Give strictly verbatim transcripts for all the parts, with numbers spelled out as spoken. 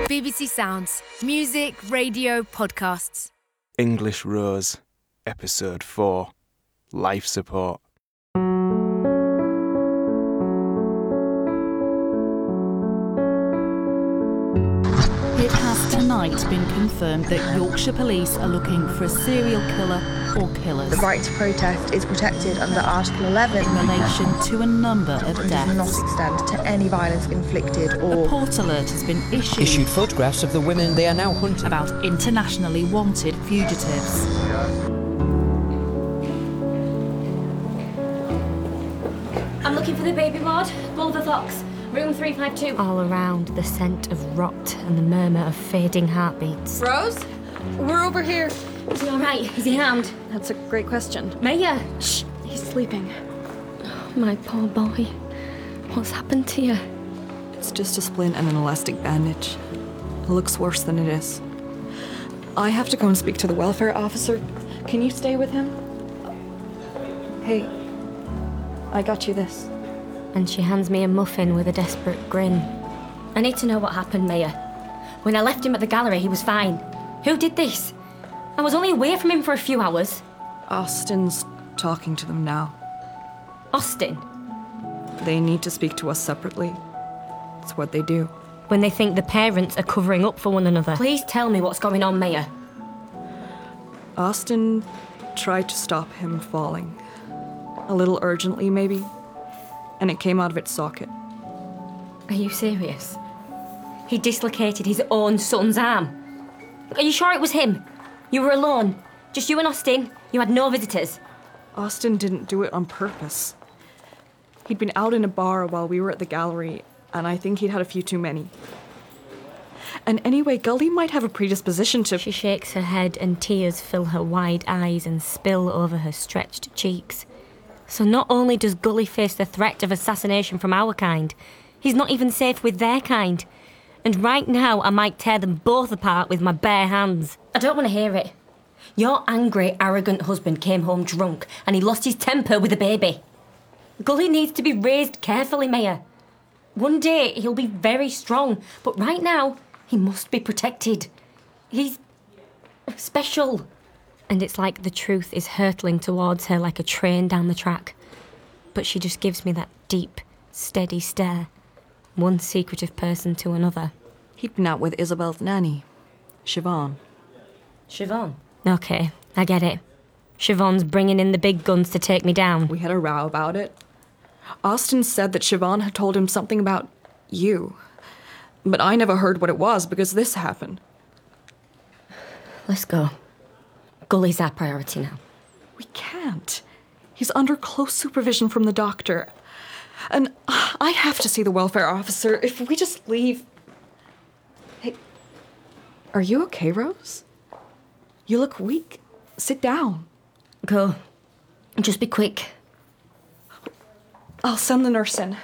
B B C Sounds. Music, radio, podcasts. English Rose, Episode four. Life Support. It has tonight been confirmed that Yorkshire Police are looking for a serial killer or killers. The right to protest is protected under Article eleven in relation to a number of and deaths. does not extend to any violence inflicted or... A port alert has been issued, issued photographs of the women they are now hunting about internationally wanted fugitives. I'm looking for the baby ward, Bolivar Fox, room three five two. All around, the scent of rot and the murmur of fading heartbeats. Rose? We're over here. Is he all right? Is he harmed? That's a great question. Maya! Shh! He's sleeping. Oh, my poor boy. What's happened to you? It's just a splint and an elastic bandage. It looks worse than it is. I have to go and speak to the welfare officer. Can you stay with him? Hey, I got you this. And she hands me a muffin with a desperate grin. I need to know what happened, Maya. When I left him at the gallery, he was fine. Who did this? I was only away from him for a few hours. Austin's talking to them now. Austin? They need to speak to us separately. It's what they do. When they think the parents are covering up for one another. Please tell me what's going on, Maya. Austin tried to stop him falling. A little urgently, maybe. And it came out of its socket. Are you serious? He dislocated his own son's arm. Are you sure it was him? You were alone. Just you and Austin. You had no visitors. Austin didn't do it on purpose. He'd been out in a bar while we were at the gallery, and I think he'd had a few too many. And anyway, Gully might have a predisposition to... She shakes her head and tears fill her wide eyes and spill over her stretched cheeks. So not only does Gully face the threat of assassination from our kind, he's not even safe with their kind. And right now, I might tear them both apart with my bare hands. I don't want to hear it. Your angry, arrogant husband came home drunk and he lost his temper with a baby. Gully needs to be raised carefully, Maya. One day he'll be very strong, but right now he must be protected. He's special. And it's like the truth is hurtling towards her like a train down the track. But she just gives me that deep, steady stare. One secretive person to another. He'd been out with Isabel's nanny, Siobhan. Siobhan? Okay, I get it. Siobhan's bringing in the big guns to take me down. We had a row about it. Austin said that Siobhan had told him something about you. But I never heard what it was because this happened. Let's go. Gully's our priority now. We can't. He's under close supervision from the doctor. And I have to see the welfare officer. If we just leave... Hey, are you okay, Rose? You look weak. Sit down. Go. Just be quick. I'll send the nurse in.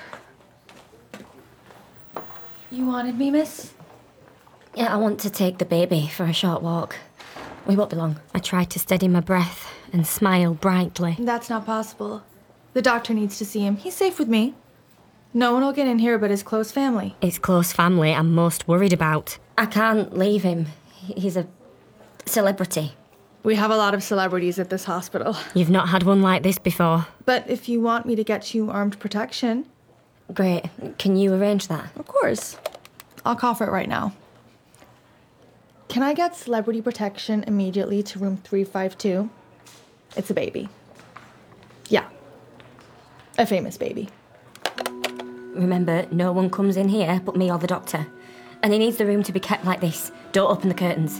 You wanted me, miss? Yeah, I want to take the baby for a short walk. We won't be long. I try to steady my breath and smile brightly. That's not possible. The doctor needs to see him. He's safe with me. No one will get in here but his close family. It's close family I'm most worried about. I can't leave him. He's a celebrity. We have a lot of celebrities at this hospital. You've not had one like this before. But if you want me to get you armed protection... Great. Can you arrange that? Of course. I'll call for it right now. Can I get celebrity protection immediately to room three five two? It's a baby. Yeah. A famous baby. Remember, no one comes in here but me or the doctor. And he needs the room to be kept like this. Don't open the curtains.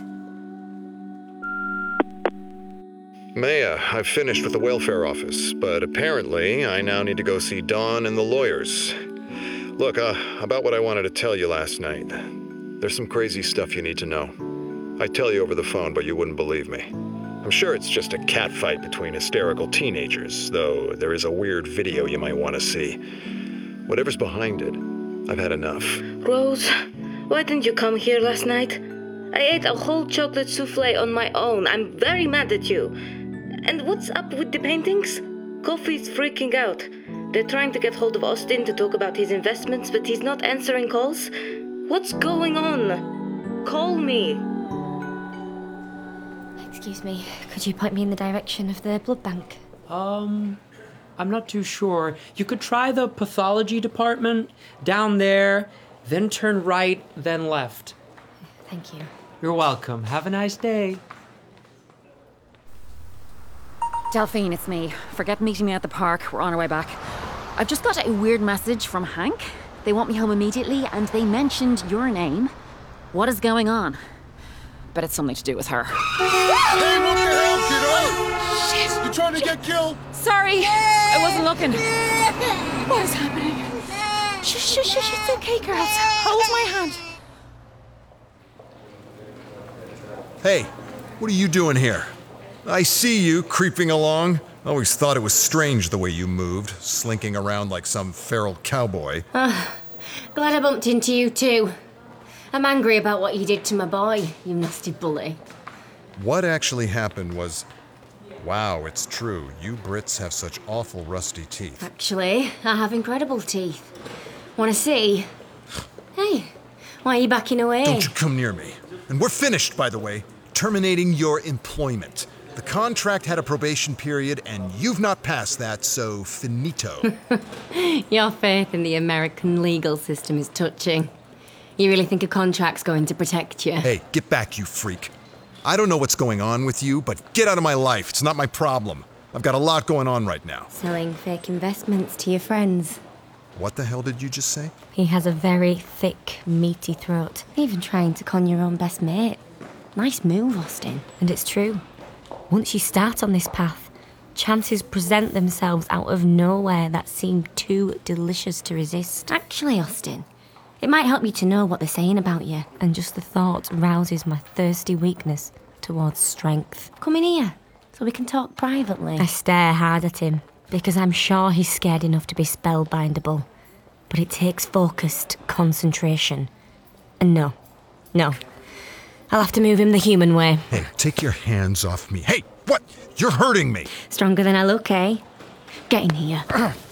Maya, I've finished with the welfare office, but apparently I now need to go see Dawn and the lawyers. Look, uh, about what I wanted to tell you last night. There's some crazy stuff you need to know. I'd tell you over the phone, but you wouldn't believe me. I'm sure it's just a catfight between hysterical teenagers, though there is a weird video you might want to see. Whatever's behind it, I've had enough. Rose, why didn't you come here last night? I ate a whole chocolate souffle on my own. I'm very mad at you. And what's up with the paintings? Coffee's freaking out. They're trying to get hold of Austin to talk about his investments, but he's not answering calls. What's going on? Call me. Excuse me, could you point me in the direction of the blood bank? Um, I'm not too sure. You could try the pathology department down there, then turn right, then left. Thank you. You're welcome. Have a nice day. Delphine, it's me. Forget meeting me at the park. We're on our way back. I've just got a weird message from Hank. They want me home immediately, and they mentioned your name. What is going on? Bet it's something to do with her. Hey, what the hell, kiddo? Shit! You trying to get killed? Sorry, I wasn't looking. What is happening? Shh, shh, shh, it's okay, girls. Hold my hand. Hey, what are you doing here? I see you creeping along. I always thought it was strange the way you moved, slinking around like some feral cowboy. Ah, glad I bumped into you too. I'm angry about what you did to my boy, you nasty bully. What actually happened was... Wow, it's true. You Brits have such awful rusty teeth. Actually, I have incredible teeth. Wanna see? Hey, why are you backing away? Don't you come near me. And we're finished, by the way. Terminating your employment. The contract had a probation period, and you've not passed that, so finito. Your faith in the American legal system is touching. You really think a contract's going to protect you? Hey, get back, you freak. I don't know what's going on with you, but get out of my life. It's not my problem. I've got a lot going on right now. Selling fake investments to your friends. What the hell did you just say? He has a very thick, meaty throat. Even trying to con your own best mate. Nice move, Austin. And it's true. Once you start on this path, chances present themselves out of nowhere that seem too delicious to resist. Actually, Austin, it might help you to know what they're saying about you. And just the thought rouses my thirsty weakness towards strength. Come in here, so we can talk privately. I stare hard at him, because I'm sure he's scared enough to be spellbindable. But it takes focused concentration. And no, no. I'll have to move him the human way. Hey, take your hands off me. Hey, what? You're hurting me. Stronger than I look, eh? Get in here.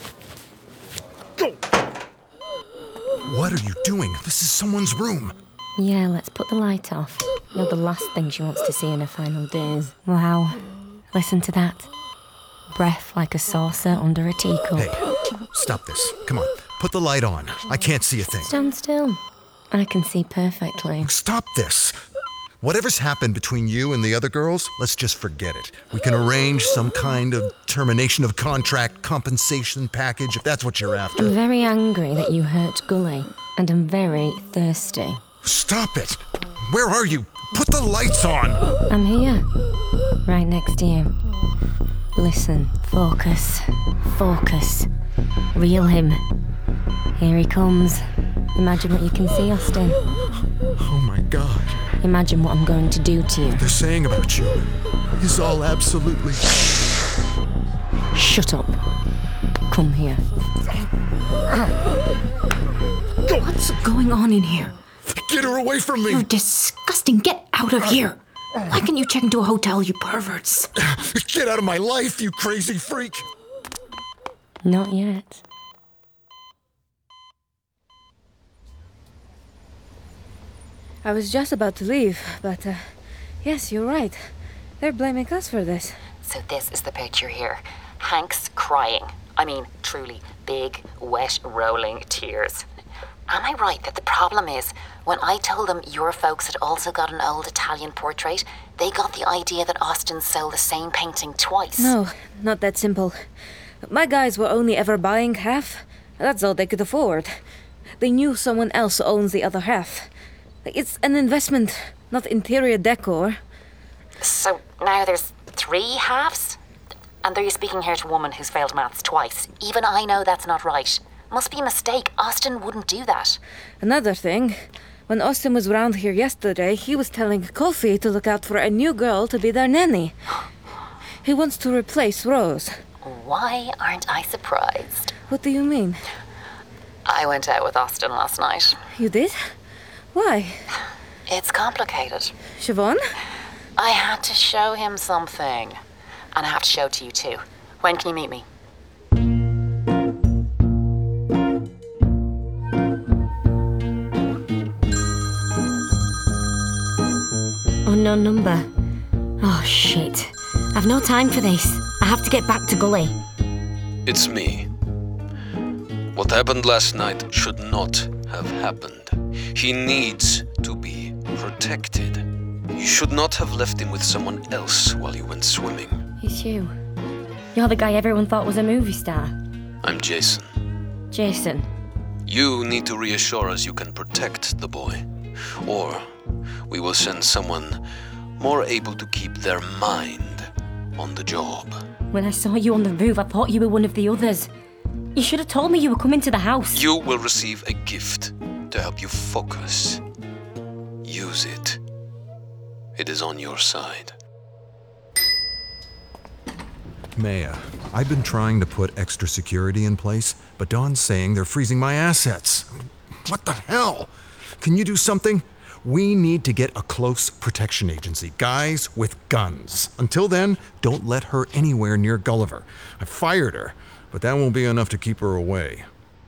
What are you doing? This is someone's room. Yeah, let's put the light off. You're the last thing she wants to see in her final days. Wow. Listen to that. Breath like a saucer under a teacup. Hey, stop this. Come on, put the light on. I can't see a thing. Stand still. I can see perfectly. Stop this. Whatever's happened between you and the other girls, let's just forget it. We can arrange some kind of termination of contract compensation package if that's what you're after. I'm very angry that you hurt Gully, and I'm very thirsty. Stop it! Where are you? Put the lights on! I'm here. Right next to you. Listen, focus, focus. Reel him. Here he comes. Imagine what you can see, Austin. Oh my God. Imagine what I'm going to do to you. They're saying about you is all absolutely... Shut up. Come here. What's going on in here? Get her away from me! You're disgusting. Get out of here. Why can't you check into a hotel, you perverts? Get out of my life, you crazy freak! Not yet. I was just about to leave, but, uh, yes, you're right. They're blaming us for this. So this is the picture here. Hank's crying. I mean, truly, big, wet, rolling tears. Am I right that the problem is, when I told them your folks had also got an old Italian portrait, they got the idea that Austin sold the same painting twice? No, not that simple. My guys were only ever buying half. That's all they could afford. They knew someone else owns the other half. It's an investment, not interior decor. So now there's three halves? And are you speaking here to a woman who's failed maths twice? Even I know that's not right. Must be a mistake. Austin wouldn't do that. Another thing, when Austin was round here yesterday, he was telling Kofi to look out for a new girl to be their nanny. He wants to replace Rose. Why aren't I surprised? What do you mean? I went out with Austin last night. You did? Why? It's complicated. Siobhan? I had to show him something. And I have to show it to you too. When can you meet me? unknown number. Oh, shit. I've no time for this. I have to get back to Gully. It's me. What happened last night should not have happened. He needs to be protected. You should not have left him with someone else while you went swimming. It's you. You're the guy everyone thought was a movie star. I'm Jason. Jason. You need to reassure us you can protect the boy. Or we will send someone more able to keep their mind on the job. When I saw you on the roof, I thought you were one of the others. You should have told me you were coming to the house. You will receive a gift to help you focus. Use it. It is on your side. Maya, I've been trying to put extra security in place, but Dawn's saying they're freezing my assets. What the hell? Can you do something? We need to get a close protection agency, guys with guns. Until then, don't let her anywhere near Gulliver. I fired her, but that won't be enough to keep her away.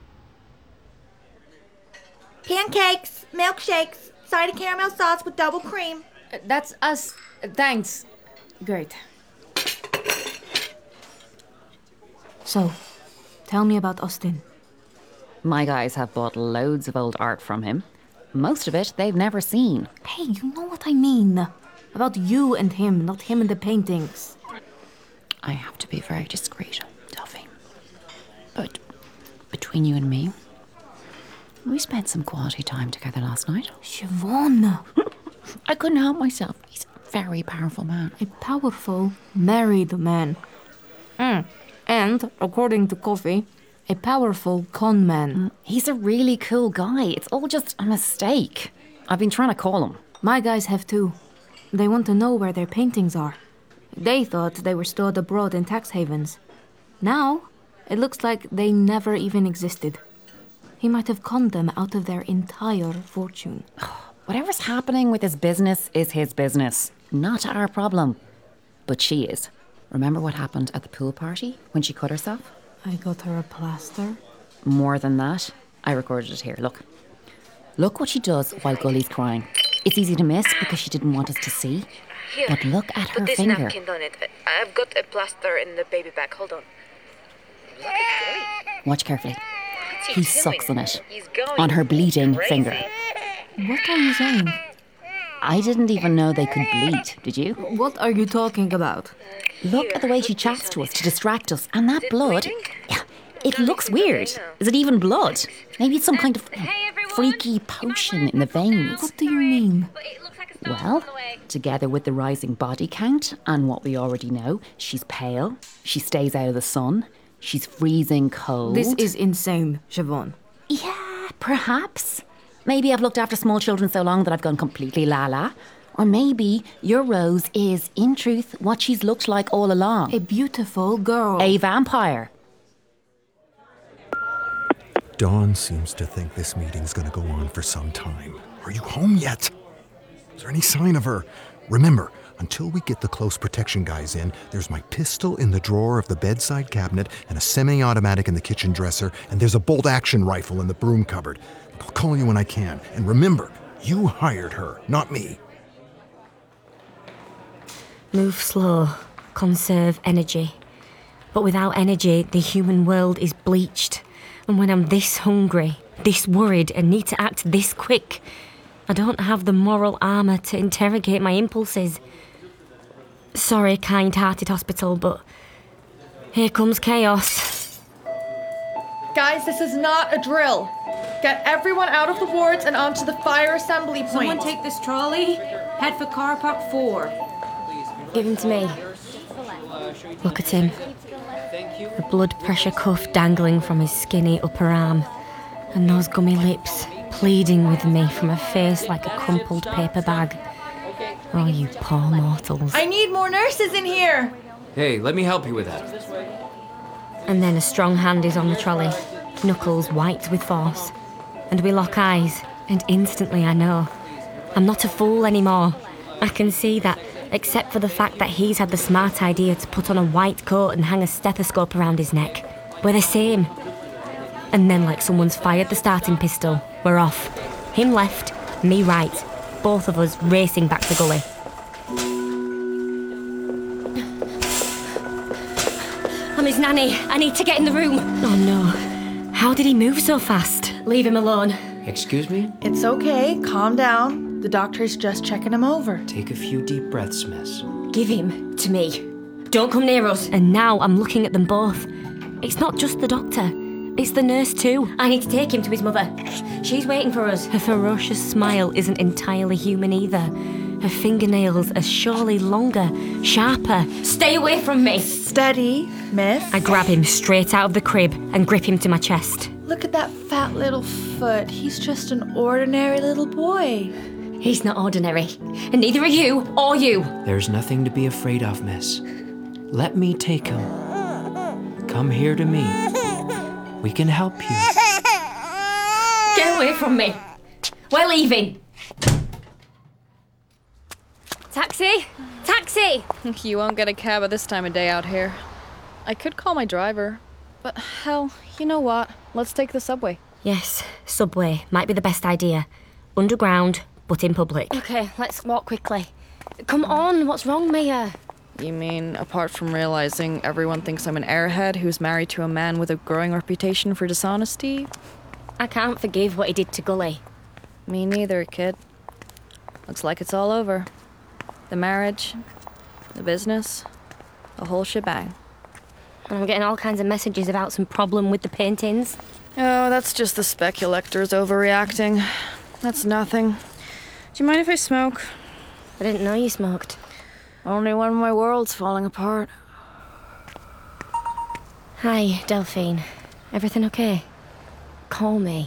Pancakes, milkshakes, side of caramel sauce with double cream. Uh, That's us. Thanks. Great. So, tell me about Austin. My guys have bought loads of old art from him. Most of it they've never seen. Hey, you know what I mean. About you and him, not him and the paintings. I have to be very discreet, Duffy. But between you and me, we spent some quality time together last night. Siobhan! I couldn't help myself. He's a very powerful man. A powerful, married man. Mm. And, according to Coffee, a powerful con man. He's a really cool guy. It's all just a mistake. I've been trying to call him. My guys have too. They want to know where their paintings are. They thought they were stored abroad in tax havens. Now, it looks like they never even existed. He might have conned them out of their entire fortune. Whatever's happening with his business is his business. Not our problem. But she is. Remember what happened at the pool party when she cut herself? I got her a plaster. More than that, I recorded it here. Look. Look what she does while Gully's crying. It's easy to miss because she didn't want us to see. Here, but look at her put this finger. napkin on it. I've got a plaster in the baby bag. Hold on. Look at Gully. Watch carefully. He doing? sucks on it. He's going On her bleeding crazy. finger. What are you saying? I didn't even know they could bleed, did you? What are you talking about? Look at the way she chats to us to distract us. And that blood, yeah, it looks weird. Is it even blood? Maybe it's some kind of freaky potion in the veins. What do you mean? Well, together with the rising body count and what we already know, she's pale, she stays out of the sun, she's freezing cold. This is insane, Siobhan. Yeah, perhaps. Maybe I've looked after small children so long that I've gone completely la-la. Or maybe your Rose is, in truth, what she's looked like all along. A beautiful girl. A vampire. Dawn seems to think this meeting's gonna go on for some time. Are you home yet? Is there any sign of her? Remember, until we get the close protection guys in, there's my pistol in the drawer of the bedside cabinet and a semi-automatic in the kitchen dresser, and there's a bolt-action rifle in the broom cupboard. I'll call you when I can. And remember, you hired her, not me. Move slow. Conserve energy. But without energy, the human world is bleached. And when I'm this hungry, this worried, and need to act this quick, I don't have the moral armour to interrogate my impulses. Sorry, kind-hearted hospital, but here comes chaos. Guys, this is not a drill. Get everyone out of the wards and onto the fire assembly point. Someone take this trolley. Head for car park four. Give him to me. Look at him. The blood pressure cuff dangling from his skinny upper arm. And those gummy lips pleading with me from a face like a crumpled paper bag. Oh, you poor mortals. I need more nurses in here. Hey, let me help you with that. And then a strong hand is on the trolley, knuckles white with force. And we lock eyes, and instantly I know. I'm not a fool anymore. I can see that, except for the fact that he's had the smart idea to put on a white coat and hang a stethoscope around his neck. We're the same. And then like someone's fired the starting pistol, we're off. Him left, me right. Both of us racing back to Gully. I'm his nanny. I need to get in the room. Oh no. How did he move so fast? Leave him alone. Excuse me? It's okay. Calm down. The doctor's just checking him over. Take a few deep breaths, miss. Give him to me. Don't come near us. And now I'm looking at them both. It's not just the doctor. It's the nurse too. I need to take him to his mother. She's waiting for us. Her ferocious smile isn't entirely human either. Her fingernails are surely longer, sharper. Stay away from me. Steady, miss. I grab him straight out of the crib and grip him to my chest. Look at that fat little foot. He's just an ordinary little boy. He's not ordinary. And neither are you or you. There's nothing to be afraid of, miss. Let me take him. Come here to me. We can help you. Get away from me. We're leaving. Taxi! Taxi! You won't get a cab at this time of day out here. I could call my driver, but hell, you know what? Let's take the subway. Yes, subway might be the best idea. Underground, but in public. Okay, let's walk quickly. Come on, what's wrong, Mia? You mean, apart from realizing everyone thinks I'm an airhead who's married to a man with a growing reputation for dishonesty? I can't forgive what he did to Gully. Me neither, kid. Looks like it's all over. The marriage, the business, the whole shebang. And I'm getting all kinds of messages about some problem with the paintings. Oh, that's just the speculators overreacting. That's nothing. Do you mind if I smoke? I didn't know you smoked. Only when my world's falling apart. Hi, Delphine. Everything okay? Call me.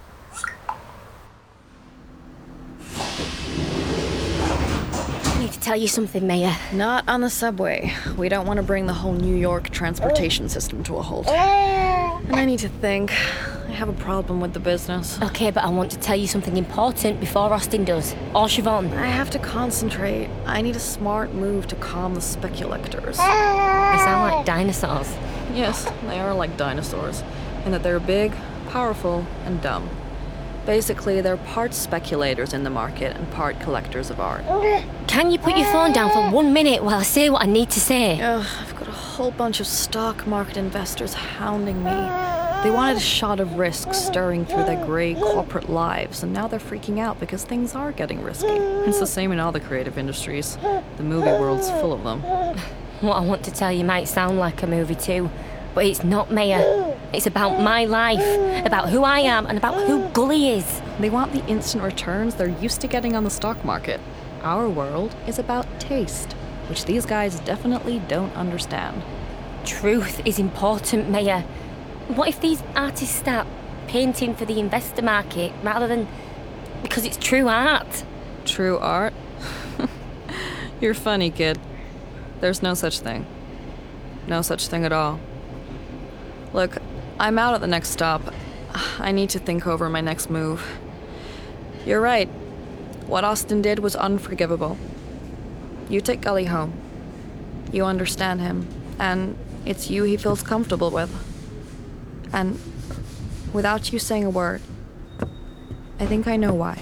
I need to tell you something, Maya. Not on the subway. We don't want to bring the whole New York transportation system to a halt. And I need to think. I have a problem with the business. Okay, but I want to tell you something important before Austin does. Or Siobhan. I have to concentrate. I need a smart move to calm the speculators. They sound like dinosaurs. Yes, they are like dinosaurs. In that they're big, powerful, and dumb. Basically, they're part speculators in the market and part collectors of art. Can you put your phone down for one minute while I say what I need to say? Ugh, I've got a whole bunch of stock market investors hounding me. They wanted a shot of risk stirring through their grey corporate lives, and now they're freaking out because things are getting risky. It's the same in all the creative industries. The movie world's full of them. What I want to tell you might sound like a movie too, but it's not, Maya. It's about my life, about who I am, and about who Gully is. They want the instant returns they're used to getting on the stock market. Our world is about taste, which these guys definitely don't understand. Truth is important, Maya. What if these artists start painting for the investor market rather than because it's true art? True art? You're funny, kid. There's no such thing. No such thing at all. Look, I'm out at the next stop. I need to think over my next move. You're right. What Austin did was unforgivable. You take Gully home. You understand him, and it's you he feels comfortable with. And without you saying a word, I think I know why.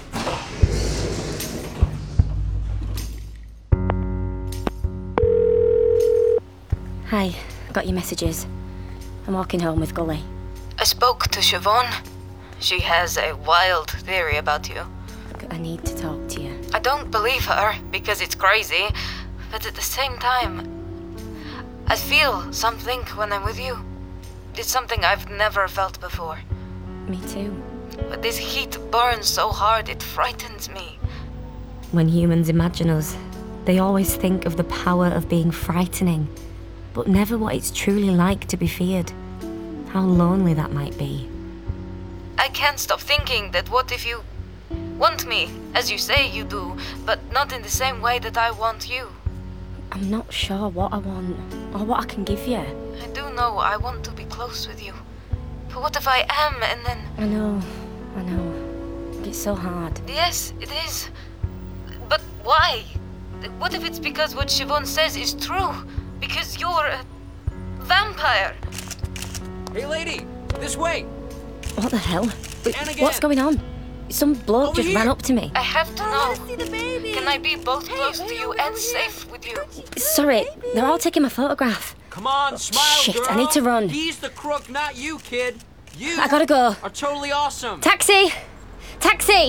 Hi, got your messages. I'm walking home with Gully. I spoke to Siobhan. She has a wild theory about you. I need to talk to you. I don't believe her because it's crazy, but at the same time, I feel something when I'm with you. It's something I've never felt before. Me too. But this heat burns so hard, it frightens me. When humans imagine us, they always think of the power of being frightening, but never what it's truly like to be feared. How lonely that might be. I can't stop thinking that what if you want me, as you say you do, but not in the same way that I want you? I'm not sure what I want, or what I can give you. I do know I want to be close with you. But what if I am and then... I know, I know. It's so hard. Yes, it is. But why? What if it's because what Siobhan says is true? Because you're a vampire? Hey lady, this way! What the hell? What's going on? Some bloke Over just here. ran up to me. I have to know. Can I be both close to you and safe with you? Sorry, they're all taking my photograph. Come on, smile, Shit, girl. I need to run. He's the crook, not you, kid. You I gotta go. are totally awesome. Taxi! Taxi!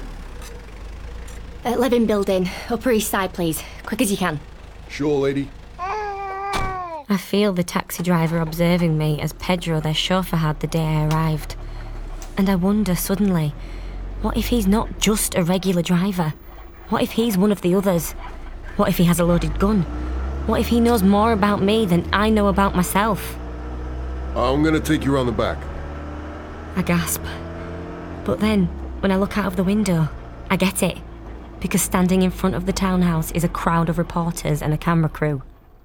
Uh, living building, Upper East Side, please. Quick as you can. Sure, lady. I feel the taxi driver observing me as Pedro, their chauffeur, had the day I arrived. And I wonder suddenly, what if he's not just a regular driver? What if he's one of the others? What if he has a loaded gun? What if he knows more about me than I know about myself? I'm gonna take you around the back. I gasp. But then, when I look out of the window, I get it. Because standing in front of the townhouse is a crowd of reporters and a camera crew.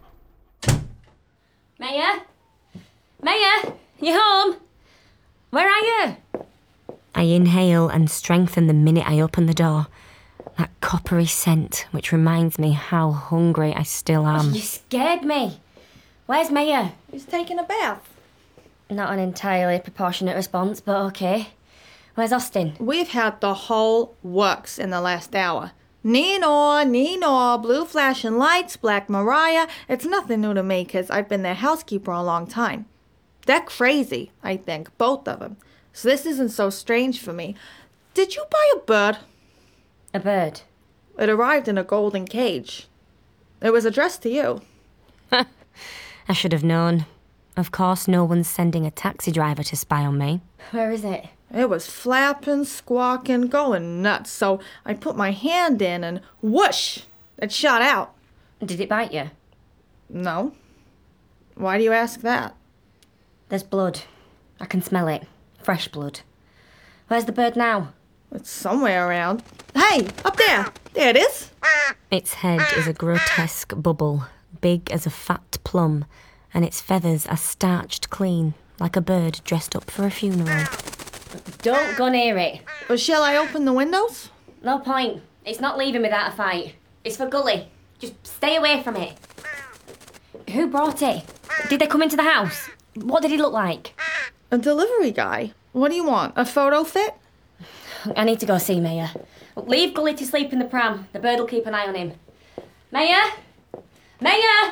Maya? Maya? You home? Where are you? I inhale and strengthen the minute I open the door. That coppery scent, which reminds me how hungry I still am. You scared me. Where's Maya? He's taking a bath. Not an entirely proportionate response, but okay. Where's Austin? We've had the whole works in the last hour. Nino, Nino, blue flashing lights, Black Mariah. It's nothing new to me because I've been their housekeeper a long time. They're crazy, I think, both of them. So this isn't so strange for me. Did you buy a bird? A bird? It arrived in a golden cage. It was addressed to you. I should have known. Of course, no one's sending a taxi driver to spy on me. Where is it? It was flapping, squawking, going nuts. So I put my hand in and whoosh! It shot out. Did it bite you? No. Why do you ask that? There's blood. I can smell it. Fresh blood. Where's the bird now? It's somewhere around. Hey, up there! There it is! Its head is a grotesque bubble, big as a fat plum, and its feathers are starched clean, like a bird dressed up for a funeral. Don't go near it. But shall I open the windows? No point. It's not leaving without a fight. It's for Gully. Just stay away from it. Who brought it? Did they come into the house? What did he look like? A delivery guy. What do you want? A photo fit? I need to go see Maya. Leave Gully to sleep in the pram. The bird will keep an eye on him. Maya? Maya?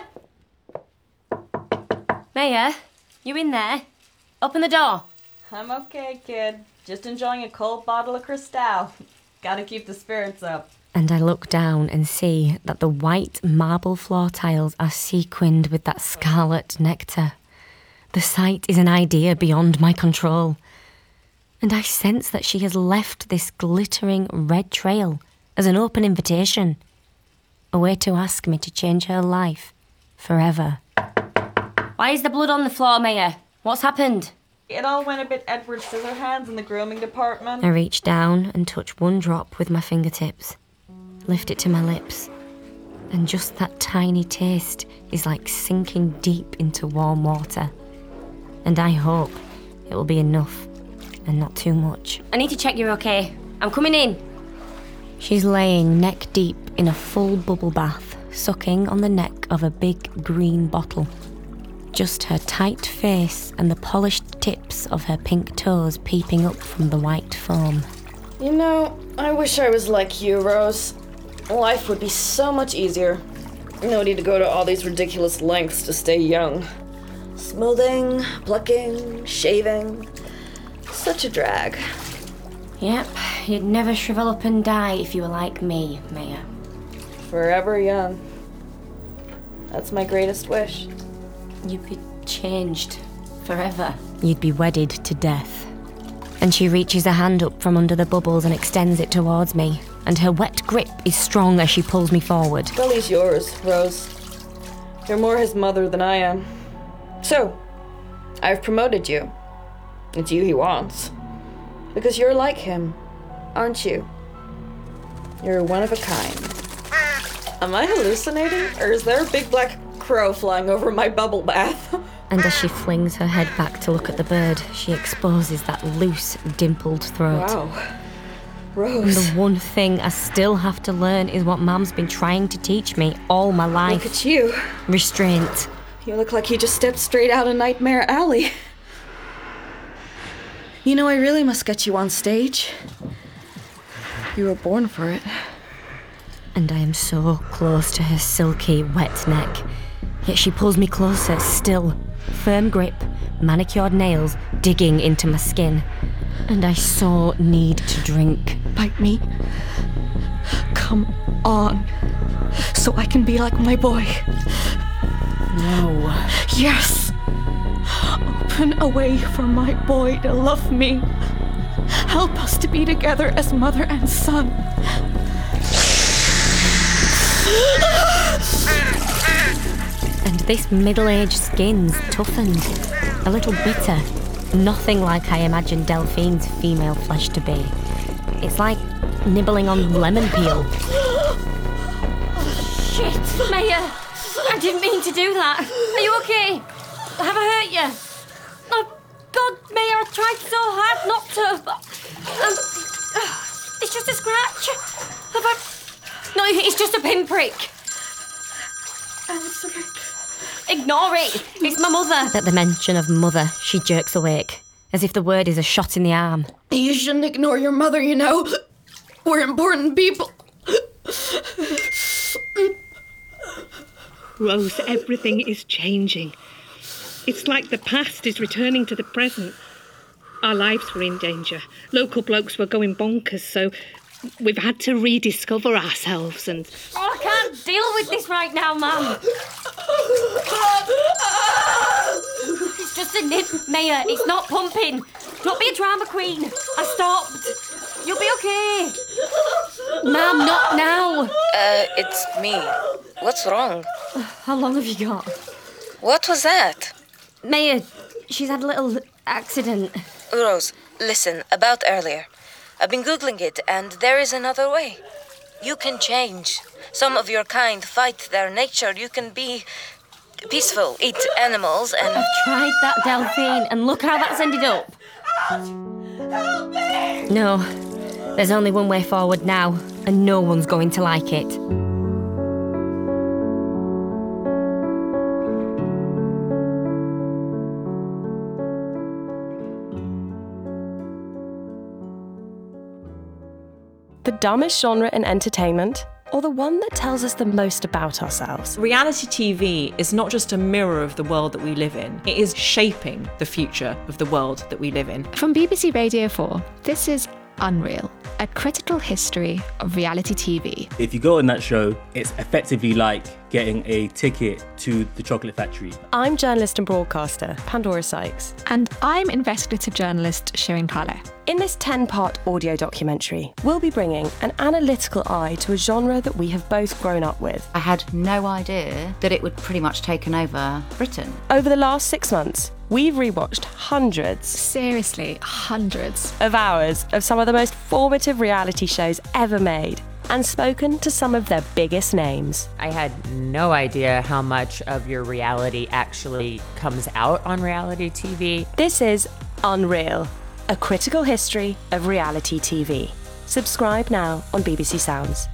Maya, you in there? Open the door. I'm okay, kid. Just enjoying a cold bottle of Cristal. Gotta keep the spirits up. And I look down and see that the white marble floor tiles are sequined with that scarlet nectar. The sight is an idea beyond my control. And I sense that she has left this glittering red trail as an open invitation. A way to ask me to change her life forever. Why is the blood on the floor, Maya? What's happened? It all went a bit Edward Scissorhands in the grooming department. I reach down and touch one drop with my fingertips. Lift it to my lips. And just that tiny taste is like sinking deep into warm water. And I hope it will be enough and not too much. I need to check you're okay. I'm coming in. She's laying neck deep in a full bubble bath, sucking on the neck of a big green bottle. Just her tight face and the polished tips of her pink toes peeping up from the white foam. You know, I wish I was like you, Rose. Life would be so much easier. No need to go to all these ridiculous lengths to stay young. Smoothing, plucking, shaving. Such a drag. Yep, you'd never shrivel up and die if you were like me, Maya. Forever young. That's my greatest wish. You'd be changed forever. You'd be wedded to death. And she reaches a hand up from under the bubbles and extends it towards me, and her wet grip is strong as she pulls me forward. Gully's yours, Rose. You're more his mother than I am. So, I've promoted you. It's you he wants. Because you're like him, aren't you? You're one of a kind. Am I hallucinating, or is there a big black crow flying over my bubble bath? And as she flings her head back to look at the bird, she exposes that loose, dimpled throat. Wow. Rose. And the one thing I still have to learn is what Mum's been trying to teach me all my life. Look at you. Restraint. You look like you just stepped straight out of Nightmare Alley. You know, I really must get you on stage. You were born for it. And I am so close to her silky, wet neck. Yet she pulls me closer still. Firm grip, manicured nails digging into my skin. And I so need to drink. Bite me. Come on. So I can be like my boy. No. Yes. Open a way for my boy to love me. Help us to be together as mother and son. And this middle-aged skin's toughened. A little bitter. Nothing like I imagined Delphine's female flesh to be. It's like nibbling on lemon peel. Shit, Maya! I didn't mean to do that. Are you okay? Have I hurt you? Oh, God, Maya, I tried so hard not to. Um, it's just a scratch. Have I... No, it's just a pinprick. I'm sorry. Ignore it. It's my mother. At the mention of mother, she jerks awake, as if the word is a shot in the arm. You shouldn't ignore your mother, you know. We're important people. Rose, everything is changing. It's like the past is returning to the present. Our lives were in danger. Local blokes were going bonkers, so we've had to rediscover ourselves and... Oh, I can't deal with this right now, Mum. It's just a nip, Maya. It's not pumping. Don't be a drama queen. I stopped. You'll be okay. Mum, not now. Uh, it's me. What's wrong? How long have you got? What was that? Maya, she's had a little accident. Rose, listen, about earlier. I've been Googling it, and there is another way. You can change. Some of your kind fight their nature. You can be peaceful, eat animals, and... I've tried that, Delphine, and look how that's ended up. Help me! No, there's only one way forward now, and no one's going to like it. The dumbest genre in entertainment, or the one that tells us the most about ourselves? Reality T V is not just a mirror of the world that we live in, it is shaping the future of the world that we live in. From B B C Radio four, this is Unreal, a critical history of reality T V. If you go on that show, it's effectively like getting a ticket to the chocolate factory. I'm journalist and broadcaster Pandora Sykes. And I'm investigative journalist Shirin Kale. In this ten-part audio documentary, we'll be bringing an analytical eye to a genre that we have both grown up with. I had no idea that it would pretty much taken over Britain. Over the last six months, we've rewatched hundreds, seriously, hundreds, of hours of some of the most formative reality shows ever made, and spoken to some of their biggest names. I had no idea how much of your reality actually comes out on reality T V. This is Unreal, a critical history of reality T V. Subscribe now on B B C Sounds.